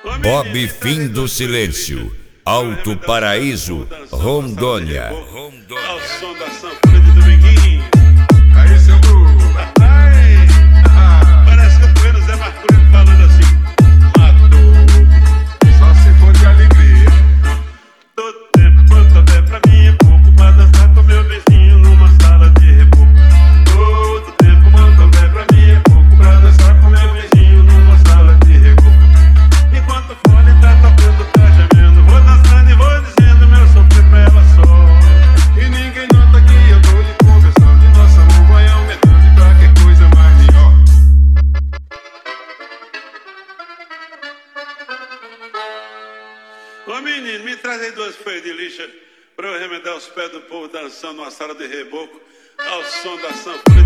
Bob Fim do Silêncio, Alto Paraíso, Rondônia. Ao som da sanfona de Dominguinho. Aí, seu Bruno. Parece que eu tô vendo o Zé Marcolino falando assim: matou. Só se for de alegria. Todo tempo quanto houver pra mim é pouco pra dançar com meu vizinho numa sala de reboco. Todo tempo quanto houver pra mim é pouco pra dançar com meu vizinho numa sala de reboco. Enquanto o fone tá tocando, tá gemendo, vou dançando e vou dizendo meu sofrer pra ela só. E ninguém nota que eu tô lhe conversando. E nosso amor vai aumentando. E pra que coisa mais melhor? Ô menino, me traz aí 2 folhas de lixa pra eu remendar os pés do povo dançando numa sala de reboco ao som da sanfona